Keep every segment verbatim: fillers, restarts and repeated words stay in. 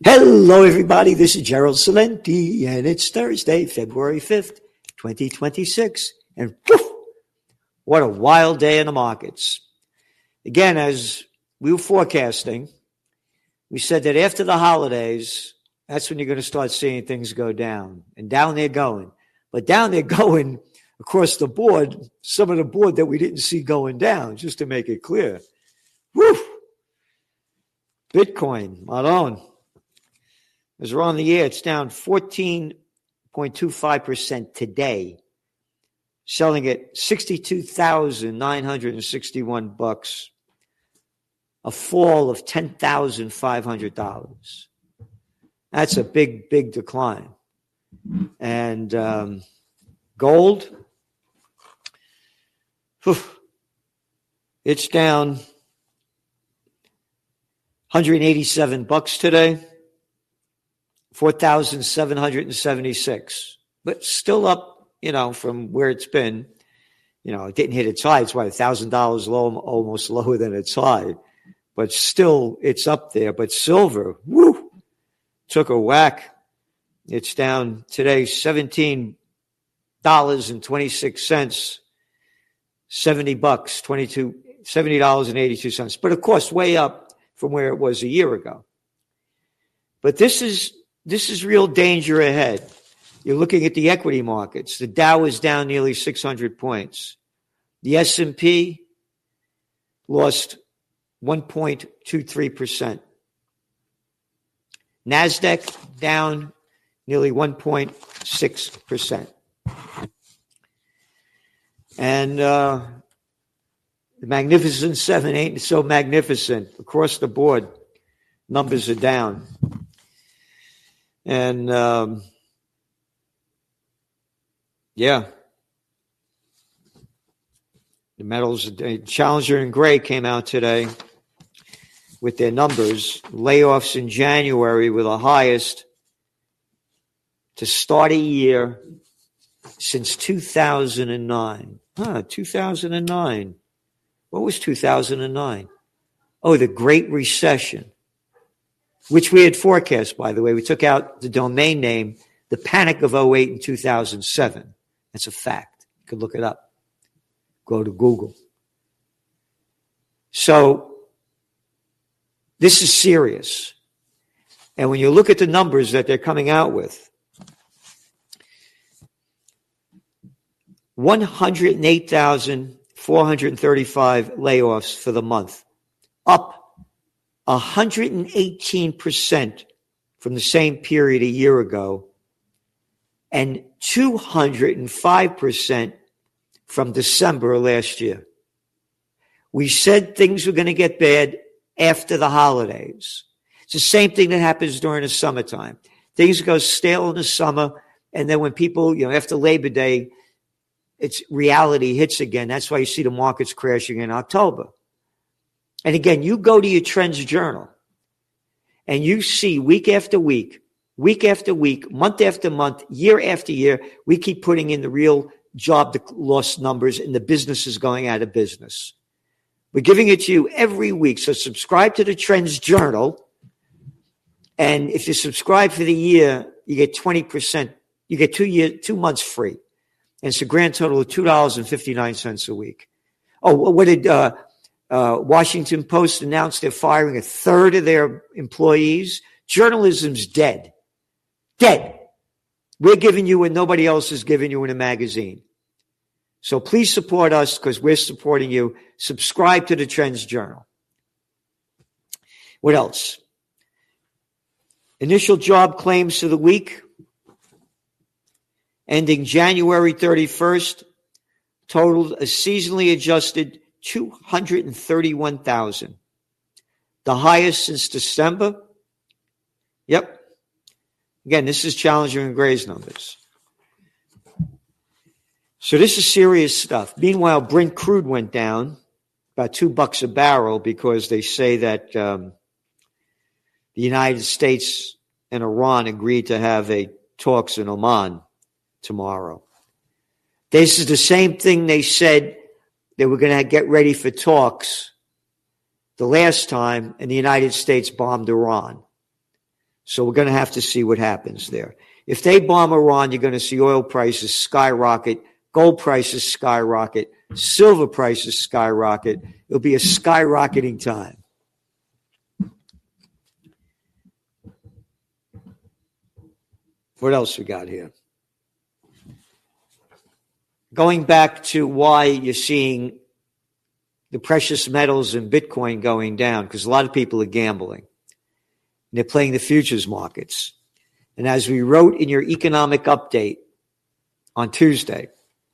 Hello, everybody. This is Gerald Celente, and it's Thursday, February fifth, twenty twenty-six. And poof, what a wild day in the markets. Again, as we were forecasting, we said that after the holidays, that's when you're going to start seeing things go down. And down they're going. But down they're going across the board, some of the board that we didn't see going down, just to make it clear. Woo! Bitcoin, Malone. As we're on the air, it's down fourteen point two five percent today, selling at sixty-two thousand nine hundred sixty-one bucks, a fall of ten thousand five hundred dollars. That's a big, big decline. And um, gold, whew, it's down one hundred eighty-seven bucks today. four thousand seven hundred seventy-six, but still up, you know, from where it's been. You know, it didn't hit its high. It's what, one thousand dollars low, almost lower than its high, but still it's up there. But silver, woo, took a whack. It's down today seventeen dollars and twenty-six cents, seventy bucks, twenty-two, seventy dollars and eighty-two cents. But of course, way up from where it was a year ago. But this is This is real danger ahead. You're looking at the equity markets. The Dow is down nearly six hundred points. The S and P lost one point two three percent. NASDAQ down nearly one point six percent. And uh, the Magnificent Seven ain't so magnificent. Across the board, numbers are down. And, um, yeah, the metals, Challenger and Gray came out today with their numbers. Layoffs in January were the highest to start a year since two thousand nine. Huh, two thousand nine. What was two thousand nine? Oh, the Great Recession, which we had forecast, by the way. We took out the domain name, the Panic of oh eight and two thousand seven. That's a fact. You could look it up. Go to Google. So this is serious. And when you look at the numbers that they're coming out with, one hundred eight thousand four hundred thirty-five layoffs for the month, up one hundred eighteen percent from the same period a year ago, and two hundred five percent from December last year. We said things were going to get bad after the holidays. It's the same thing that happens during the summertime. Things go stale in the summer, and then when people, you know, after Labor Day, it's reality hits again. That's why you see the markets crashing in October. And again, you go to your Trends Journal and you see week after week, week after week, month after month, year after year, we keep putting in the real job loss numbers and the business is going out of business. We're giving it to you every week. So subscribe to the Trends Journal. And if you subscribe for the year, you get twenty percent. You get two year, two months free. And it's a grand total of two dollars and fifty-nine cents a week. Oh, what did, uh, Uh, Washington Post announced they're firing a third of their employees. Journalism's dead. Dead. We're giving you what nobody else is giving you in a magazine. So please support us because we're supporting you. Subscribe to the Trends Journal. What else? Initial job claims for the week ending January thirty-first totaled a seasonally adjusted two hundred thirty-one thousand, the highest since December. Yep. Again, this is Challenger and Gray's numbers. So this is serious stuff. Meanwhile, Brent crude went down about two bucks a barrel because they say that um, the United States and Iran agreed to have a talks in Oman tomorrow. This is the same thing they said they were going to get ready for talks the last time, and the United States bombed Iran. So we're going to have to see what happens there. If they bomb Iran, you're going to see oil prices skyrocket, gold prices skyrocket, silver prices skyrocket. It'll be a skyrocketing time. What else we got here? Going back to why you're seeing the precious metals and Bitcoin going down, because a lot of people are gambling. And they're playing the futures markets. And as we wrote in your economic update on Tuesday,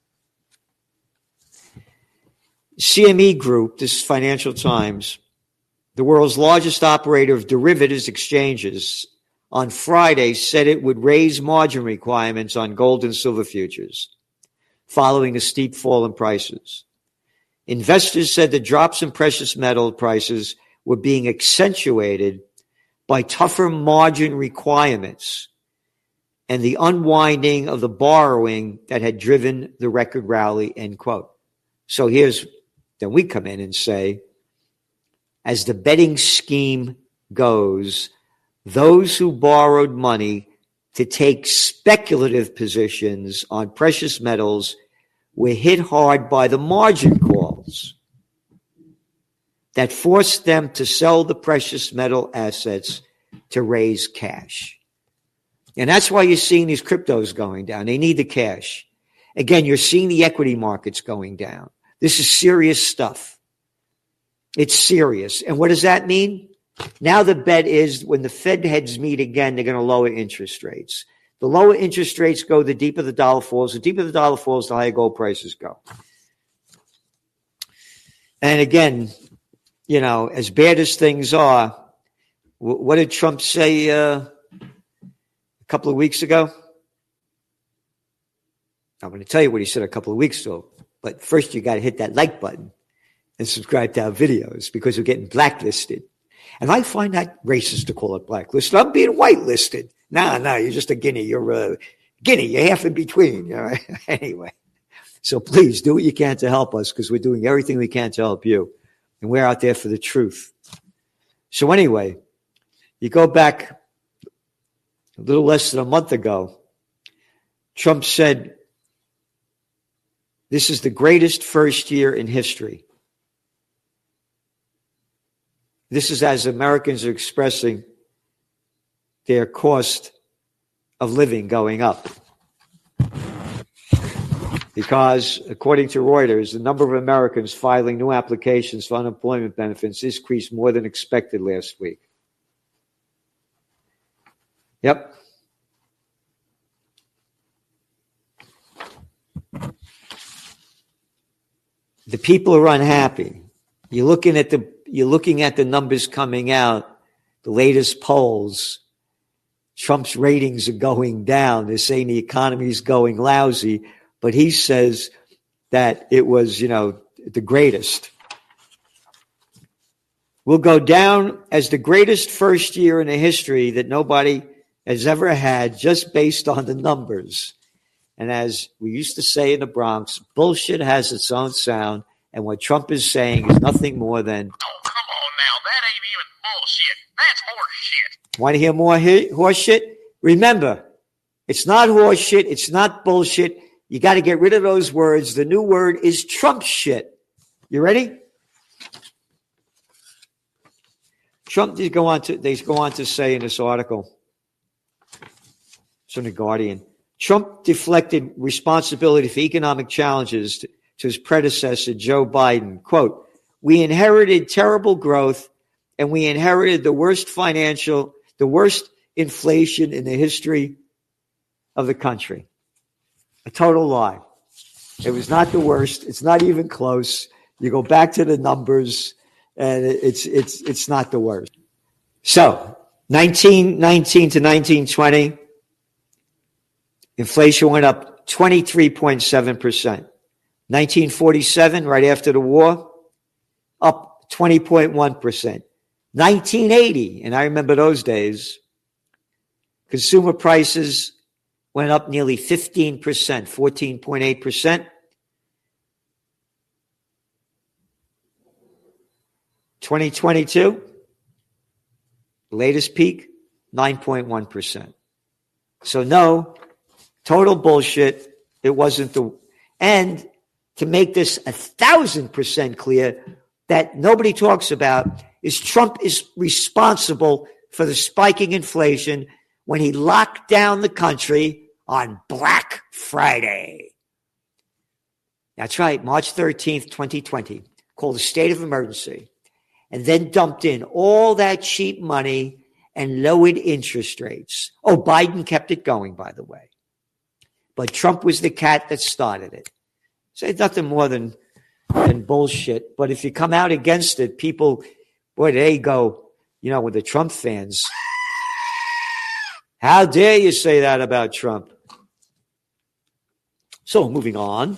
C M E Group, this is Financial Times, the world's largest operator of derivatives exchanges, on Friday said it would raise margin requirements on gold and silver futures following a steep fall in prices. Investors said the drops in precious metal prices were being accentuated by tougher margin requirements and the unwinding of the borrowing that had driven the record rally, end quote. So here's, then we come in and say, as the betting scheme goes, those who borrowed money to take speculative positions on precious metals were hit hard by the margin calls that forced them to sell the precious metal assets to raise cash. And that's why you're seeing these cryptos going down. They need the cash. Again, you're seeing the equity markets going down. This is serious stuff. It's serious. And what does that mean? Now the bet is when the Fed heads meet again, they're going to lower interest rates. The lower interest rates go, the deeper the dollar falls. The deeper the dollar falls, the higher gold prices go. And again, you know, as bad as things are, what did Trump say uh, a couple of weeks ago? I'm going to tell you what he said a couple of weeks ago. But first, you got to hit that like button and subscribe to our videos because we're getting blacklisted. And I find that racist to call it blacklisted. I'm being whitelisted. No, no, you're just a guinea. You're a guinea. You're half in between. All right? Anyway, so please do what you can to help us because we're doing everything we can to help you. And we're out there for the truth. So anyway, you go back a little less than a month ago, Trump said, this is the greatest first year in history. This is as Americans are expressing their cost of living going up. Because, according to Reuters, the number of Americans filing new applications for unemployment benefits increased more than expected last week. Yep. The people are unhappy. You're looking at the You're looking at the numbers coming out, the latest polls. Trump's ratings are going down. They're saying the economy is going lousy, but he says that it was, you know, the greatest. Will go down as the greatest first year in the history that nobody has ever had just based on the numbers. And as we used to say in the Bronx, bullshit has its own sound, and what Trump is saying is nothing more than That ain't even bullshit. That's horse shit. Want to hear more he- horse shit? Remember, it's not horse shit. It's not bullshit. You got to get rid of those words. The new word is Trump shit. You ready? Trump, they go on to, they go on to say in this article, it's from The Guardian, Trump deflected responsibility for economic challenges to, to his predecessor, Joe Biden. Quote, we inherited terrible growth and we inherited the worst financial, the worst inflation in the history of the country. A total lie. It was not the worst. It's not even close. You go back to the numbers and it's, it's, it's not the worst. So nineteen nineteen to nineteen twenty, inflation went up twenty-three point seven percent. nineteen forty-seven, right after the war, up twenty point one percent. nineteen eighty, and I remember those days, consumer prices went up nearly fifteen percent, fourteen point eight percent. twenty twenty-two, latest peak, nine point one percent. So no, total bullshit. It wasn't the, and to make this a thousand percent clear, that nobody talks about is Trump is responsible for the spiking inflation when he locked down the country on Black Friday. That's right, March thirteenth, twenty twenty, called a state of emergency, and then dumped in all that cheap money and lowered interest rates. Oh, Biden kept it going, by the way. But Trump was the cat that started it. So it's nothing more than, than bullshit. But if you come out against it, people, boy, they go, you know, with the Trump fans, how dare you say that about Trump? So moving on.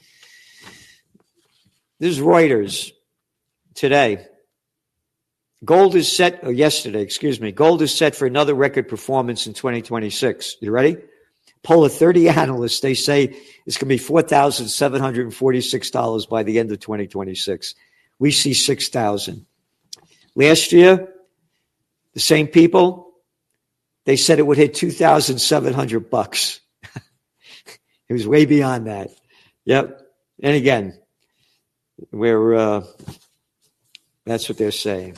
This is Reuters today. Gold is set, or yesterday, excuse me, gold is set for another record performance in twenty twenty-six. You ready? Poll of thirty analysts. They say it's going to be four thousand seven hundred forty-six dollars by the end of twenty twenty-six. We see six thousand. Last year, the same people, they said it would hit two thousand seven hundred bucks. It was way beyond that. Yep. And again, we're, uh, that's what they're saying.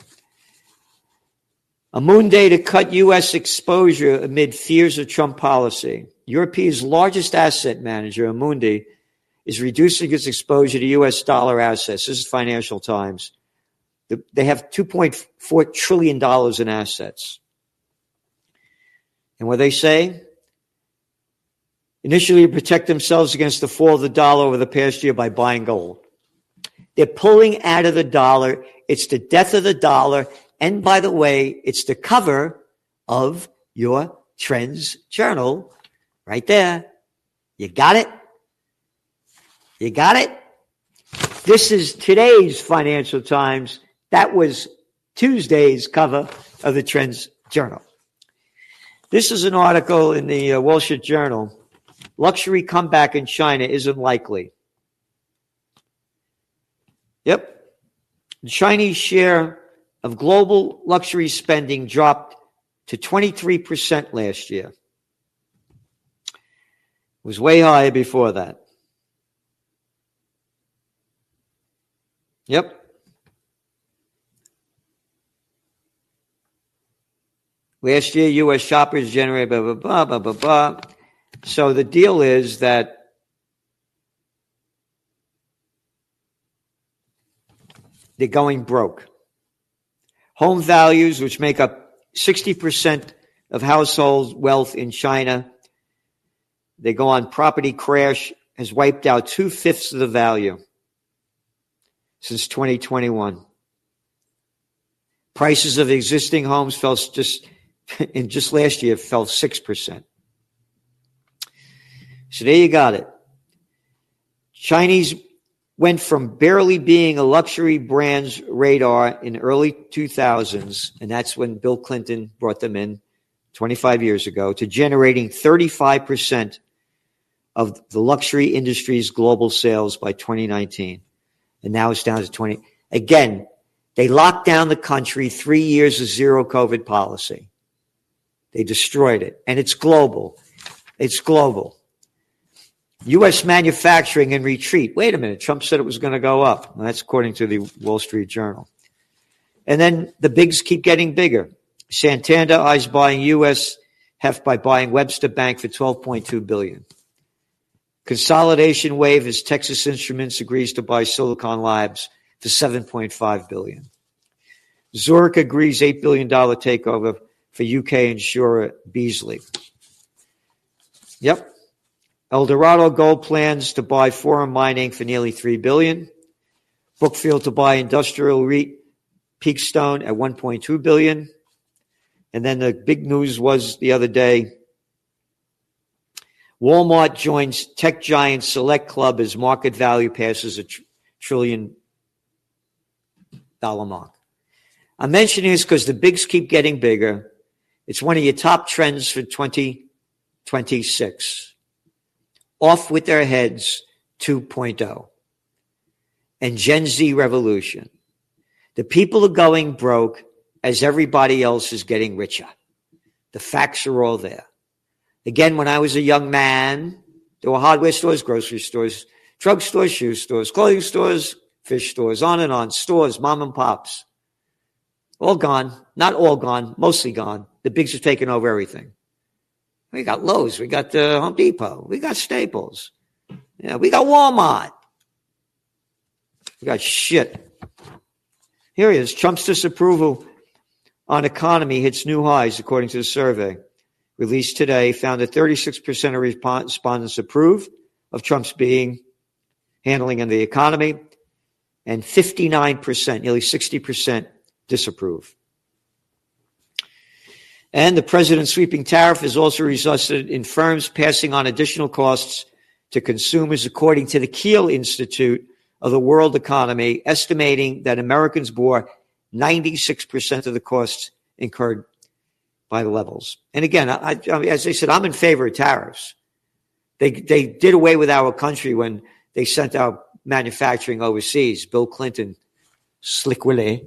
Amundi to cut U S exposure amid fears of Trump policy. Europe's largest asset manager, Amundi, is reducing its exposure to U S dollar assets. This is Financial Times. They have two point four trillion dollars in assets. And what they say? Initially, to protect themselves against the fall of the dollar over the past year by buying gold. They're pulling out of the dollar. It's the death of the dollar. And by the way, it's the cover of your Trends Journal right there. You got it? You got it? This is today's Financial Times. That was Tuesday's cover of the Trends Journal. This is an article in the uh, Wall Street Journal. Luxury comeback in China isn't likely. Yep. The Chinese share of global luxury spending dropped to twenty-three percent last year. It was way higher before that. Yep. Last year, U S shoppers generated blah, blah, blah, blah, blah, blah. So the deal is that they're going broke. Home values, which make up sixty percent of household wealth in China, they go on property crash, has wiped out two-fifths of the value since twenty twenty-one. Prices of existing homes fell just, in just last year, fell six percent. So there you got it. Chinese went from barely being a luxury brand's radar in early two thousands, and that's when Bill Clinton brought them in twenty-five years ago, to generating thirty-five percent of the luxury industry's global sales by twenty nineteen. And now it's down to twenty. Again, they locked down the country, three years of zero COVID policy. They destroyed it. And it's global. It's global. U S manufacturing in retreat. Wait a minute. Trump said it was going to go up. Well, that's according to the Wall Street Journal. And then the bigs keep getting bigger. Santander eyes buying U S heft by buying Webster Bank for twelve point two billion dollars. Consolidation wave as Texas Instruments agrees to buy Silicon Labs for seven point five billion dollars. Zurich agrees eight billion dollars takeover for U K insurer Beazley. Yep. Eldorado Gold plans to buy Forum Mining for nearly three billion dollars. Brookfield to buy industrial REIT Peakstone at one point two billion dollars. And then the big news was the other day, Walmart joins tech giant Select Club as market value passes a tr- trillion dollar mark. I'm mentioning this because the bigs keep getting bigger. It's one of your top trends for twenty twenty-six. Off with their heads two point oh. And Gen Z revolution. The people are going broke as everybody else is getting richer. The facts are all there. Again, when I was a young man, there were hardware stores, grocery stores, drug stores, shoe stores, clothing stores, fish stores, on and on, stores, mom and pops. All gone. Not all gone, mostly gone. The bigs have taken over everything. We got Lowe's, we got the Home Depot, we got Staples. Yeah, we got Walmart. We got shit. Here he is. Trump's disapproval on economy hits new highs, according to the survey released today. Found that thirty-six percent of respondents approve of Trump's being handling in the economy, and fifty-nine percent, nearly sixty percent, disapprove. And the president's sweeping tariff has also resulted in firms passing on additional costs to consumers, according to the Kiel Institute of the World Economy, estimating that Americans bore ninety-six percent of the costs incurred by the levels. And again, I, I, as I said, I'm in favor of tariffs. They they did away with our country when they sent our manufacturing overseas. Bill Clinton, Slick Willie.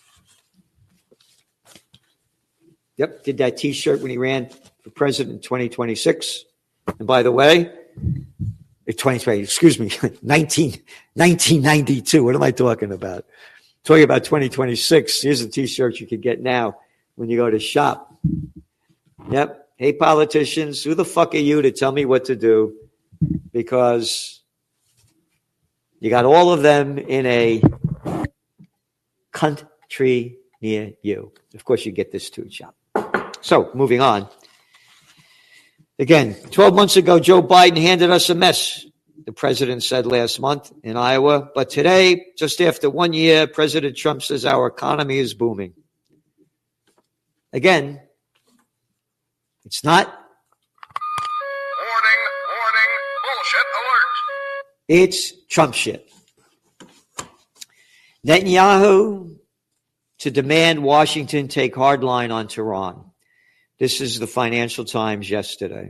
Yep, did that T-shirt when he ran for president in twenty twenty-six. And by the way, twenty twenty, excuse me, nineteen, nineteen ninety-two. What am I talking about? Talking about twenty twenty-six. Here's a T-shirt you can get now when you go to shop. Yep. Hey, politicians, who the fuck are you to tell me what to do? Because you got all of them in a country near you. Of course, you get this too, shop. So, moving on. Again, twelve months ago, Joe Biden handed us a mess, the president said last month in Iowa. But today, just after one year, President Trump says our economy is booming. Again, it's not. Warning, warning, bullshit alert. It's Trump shit. Netanyahu to demand Washington take hard line on Tehran. This is the Financial Times yesterday.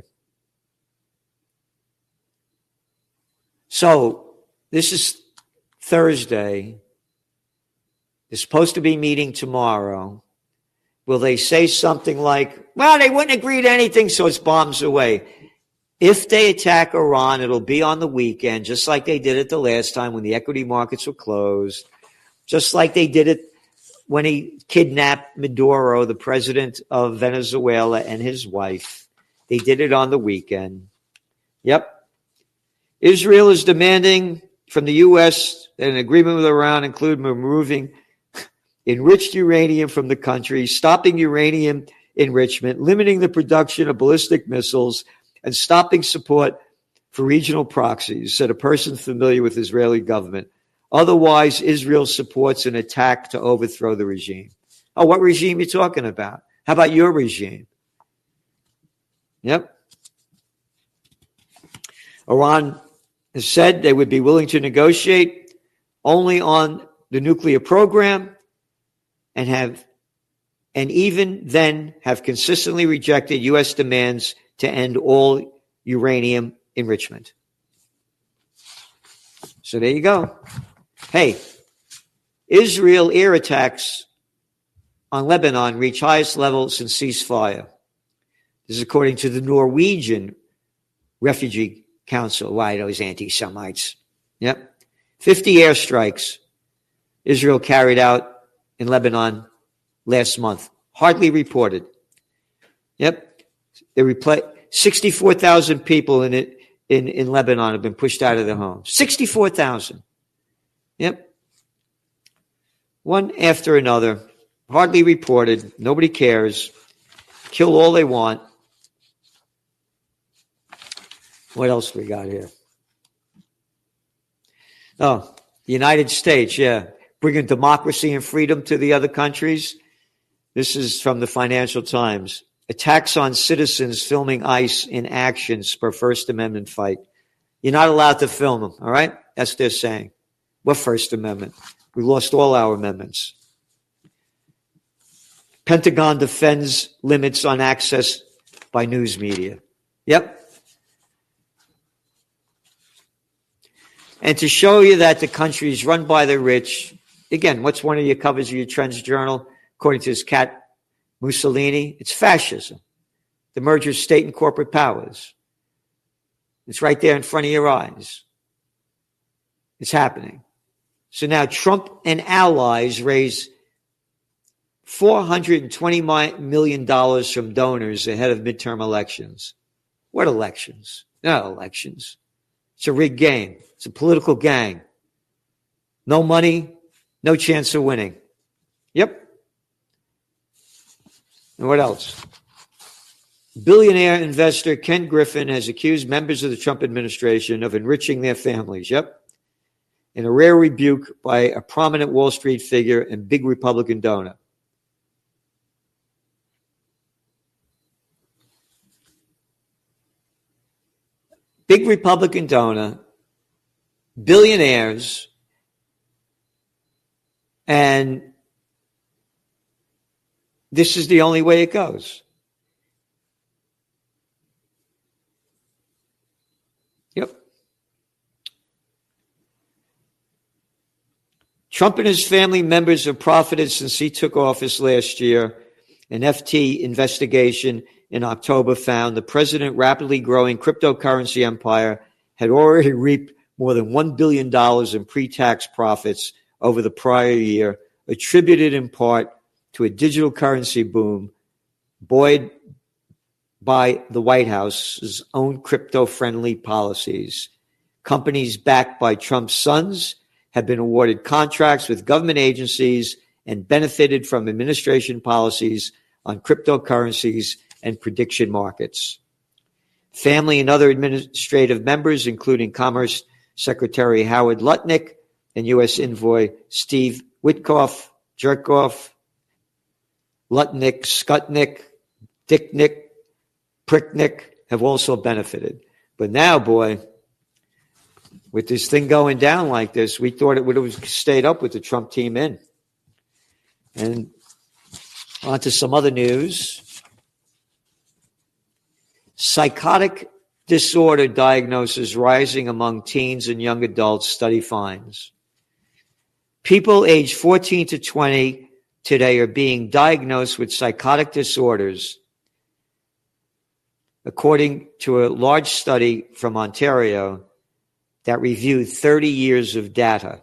So this is Thursday. They're supposed to be meeting tomorrow. Will they say something like, well, they wouldn't agree to anything, so it's bombs away. If they attack Iran, it'll be on the weekend, just like they did it the last time when the equity markets were closed, just like they did it when he kidnapped Maduro, the president of Venezuela, and his wife. They did it on the weekend. Yep. Israel is demanding from the U S that an agreement with Iran include removing enriched uranium from the country, stopping uranium enrichment, limiting the production of ballistic missiles, and stopping support for regional proxies, said a person familiar with the Israeli government. Otherwise, Israel supports an attack to overthrow the regime. Oh, what regime are you talking about? How about your regime? Yep. Iran has said they would be willing to negotiate only on the nuclear program and have, and even then have consistently rejected U S demands to end all uranium enrichment. So there you go. Hey, Israel air attacks on Lebanon reach highest level since ceasefire. This is according to the Norwegian Refugee Council. Why, those anti-Semites? Yep. fifty airstrikes Israel carried out in Lebanon last month. Hardly reported. Yep. They replaced sixty-four thousand people in it in, in Lebanon have been pushed out of their homes. sixty-four thousand. Yep. One after another. Hardly reported. Nobody cares. Kill all they want. What else we got here? Oh, the United States, yeah. Bringing democracy and freedom to the other countries. This is from the Financial Times. Attacks on citizens filming ICE in action spur First Amendment fight. You're not allowed to film them, all right? That's what they're saying. What First Amendment? We lost all our amendments. Pentagon defends limits on access by news media. Yep. And to show you that the country is run by the rich, again, what's one of your covers of your Trends Journal? According to this cat, Mussolini, it's fascism. the merger of state and corporate powers. It's right there in front of your eyes. It's happening. So now Trump and allies raise four hundred twenty million dollars from donors ahead of midterm elections. What elections? Not elections. It's a rigged game. It's a political gang. No money, no chance of winning. Yep. And what else? Billionaire investor Ken Griffin has accused members of the Trump administration of enriching their families. Yep. In a rare rebuke by a prominent Wall Street figure and big Republican donor. Big Republican donor, billionaires, and this is the only way it goes. Yep. Trump and his family members have profited since he took office last year. An F T investigation in October found the president rapidly growing cryptocurrency empire had already reaped more than one billion dollars in pre-tax profits over the prior year, attributed in part to a digital currency boom buoyed by the White House's own crypto-friendly policies. Companies backed by Trump's sons have been awarded contracts with government agencies and benefited from administration policies on cryptocurrencies and prediction markets. Family and other administrative members, including Commerce Secretary Howard Lutnick and U S Envoy Steve Witkoff, Jerkoff, Lutnick, Skutnik, Dicknick, Pricknick, have also benefited. But now, boy, with this thing going down like this, we thought it would have stayed up with the Trump team in. And on to some other news. Psychotic disorder diagnosis rising among teens and young adults, study finds. People aged fourteen to twenty today are being diagnosed with psychotic disorders, according to a large study from Ontario that reviewed thirty years of data.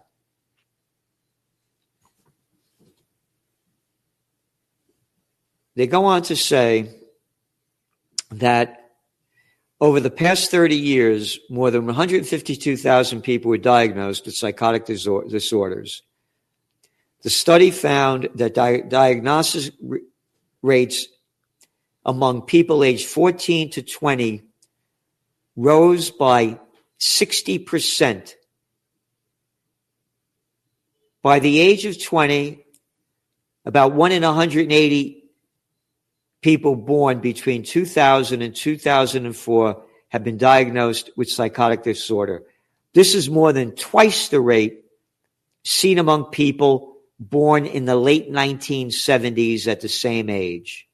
They go on to say that over the past thirty years, more than one hundred fifty-two thousand people were diagnosed with psychotic disorders. The study found that di- diagnosis r- rates among people aged fourteen to twenty rose by sixty percent. By the age of twenty, about one in one hundred eighty people born between two thousand and two thousand four have been diagnosed with psychotic disorder. This is more than twice the rate seen among people born in the late nineteen seventies at the same age.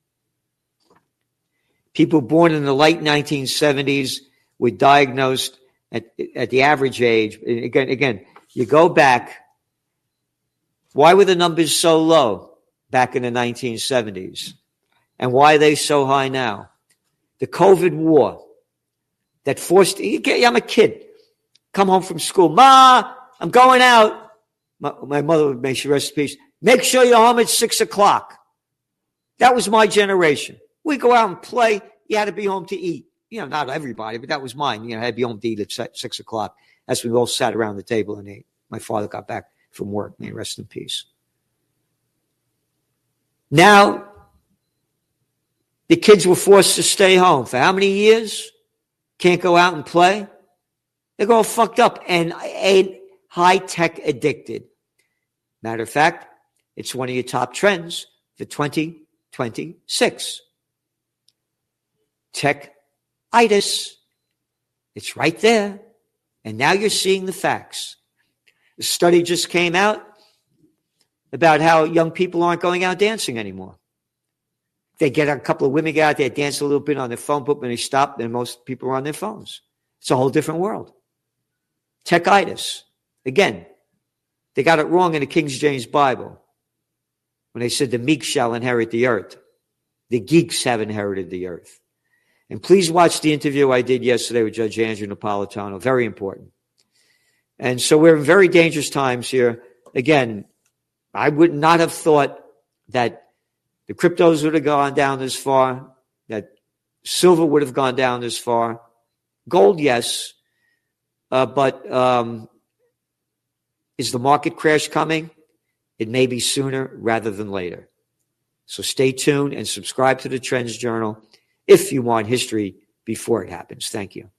People born in the late nineteen seventies were diagnosed at, at the average age. Again, again, you go back. Why were the numbers so low back in the nineteen seventies? And why are they so high now? The COVID war that forced, I'm a kid, come home from school. Ma, I'm going out. My, my mother would make sure, rest in peace, make sure you're home at six o'clock. That was my generation. We go out and play. You had to be home to eat. You know, not everybody, but that was mine. You know, I had to be home to eat at six o'clock. As we all sat around the table and ate. My father got back from work. May he rest in peace. Now, the kids were forced to stay home for how many years? Can't go out and play. They're all fucked up and, and high-tech addicted. Matter of fact, it's one of your top trends for twenty twenty-six. Tech-itis. It's right there. And now you're seeing the facts. The study just came out about how young people aren't going out dancing anymore. They get a couple of women get out there, dance a little bit on their phone, but when they stop, then most people are on their phones. It's a whole different world. Tech-itis. Again, they got it wrong in the King James Bible when they said the meek shall inherit the earth. The geeks have inherited the earth. And please watch the interview I did yesterday with Judge Andrew Napolitano. Very important. And so we're in very dangerous times here. Again, I would not have thought that the cryptos would have gone down this far, that silver would have gone down this far. Gold, yes. Uh, but um, is the market crash coming? It may be sooner rather than later. So stay tuned and subscribe to the Trends Journal if you want history before it happens. Thank you.